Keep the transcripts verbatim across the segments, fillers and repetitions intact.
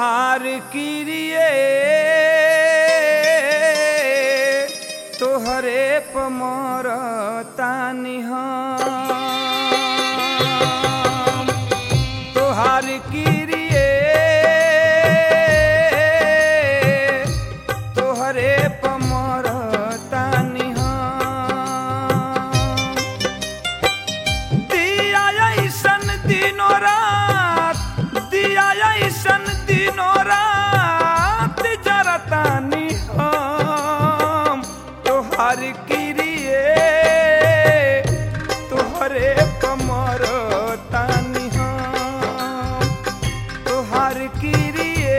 तोहार किरिए तोहरे पमरतानि हम तोहार किरिए तोहरे पमरतानि हम दिया ऐसन दिनों रात दिया ऐसन दिनों रात जरतानि हम तोहार किरिए तोहरे पमरतानि हम तोहार किरिए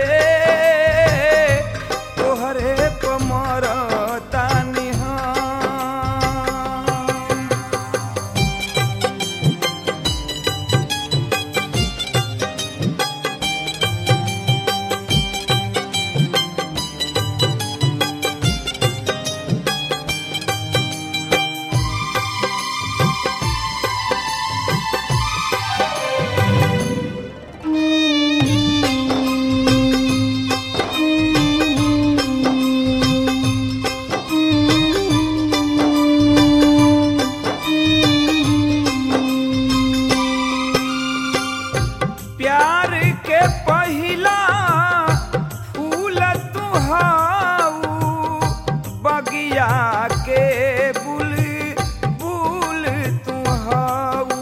तोहरे पमरतानि हम। प्यार के पहिला फूल तू हाऊ बगिया के बुल बुल तू हाऊ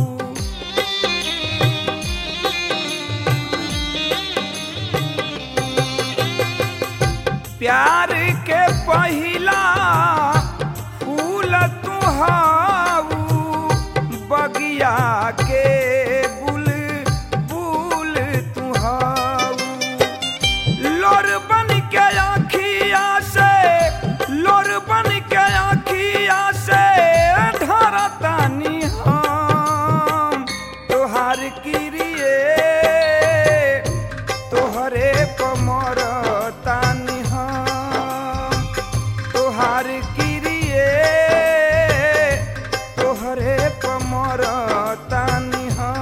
प्यार के पहिला फूल तू हाऊ बगिया के लोर बन के आँखिया से लोर बन के आँखिया से ढरतानि हम तोहार किरिए तोहरे पमरतानि हम तोहार किरिए तोहरे पमरतानि हम।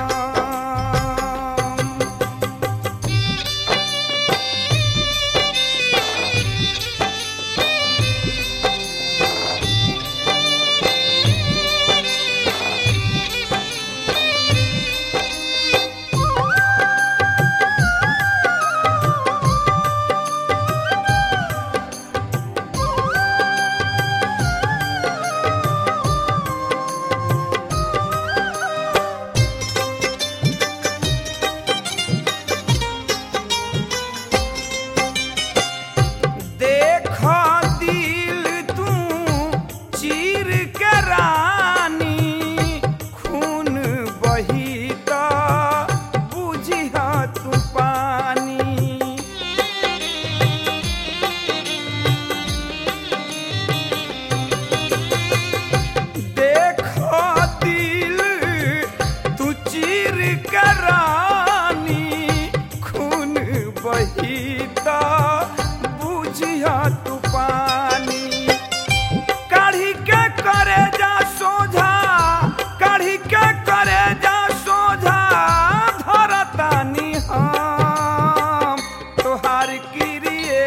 बहिता बुझिया तू पानी काढ़ी के करे जा सोझा काढ़ी के करे जा सोझा धरतानि हम तोहार किरिए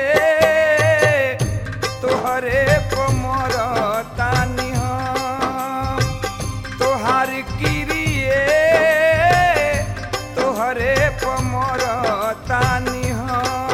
तोहरे पमरतानि हम तोहार किरिए तोहरे पमरतानि हम।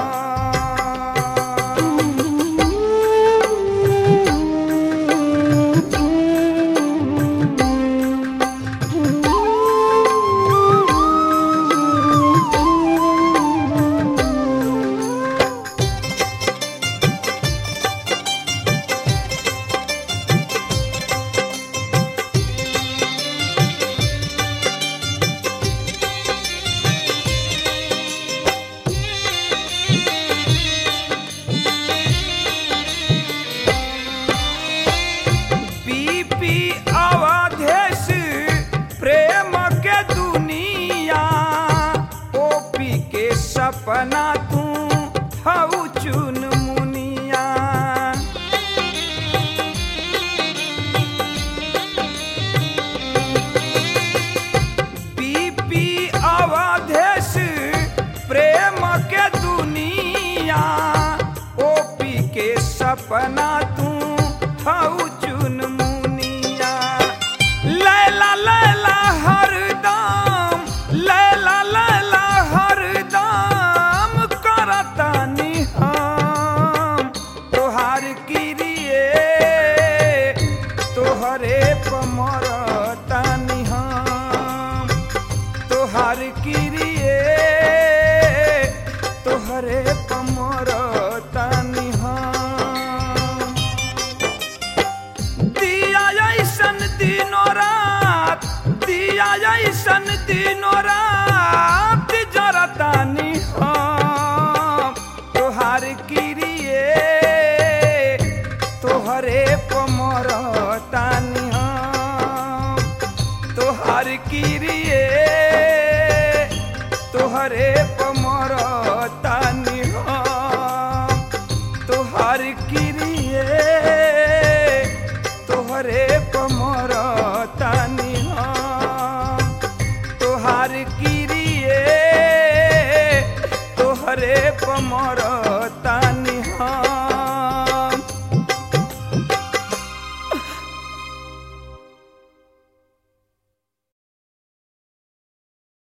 अवधेश प्रेम के दुनिया ओपी के सपना तू हऊ चुन मुनिया बीपी अवधेश प्रेम के दू सपना तू हऊ चुन मुनिया। लैला लैला हरदम लैला लैला हरदम करतानी हम तोहार किरिए तोहरे पमरतानी हम तोहार किरिए तोहरे पमरतानी हम। दिया ऐसन दिनों रात दिया ऐसन दिनों रात जरतानी हम तोहार किरिए तोहरे पमरतानी हम तोहार किरिए तोहरे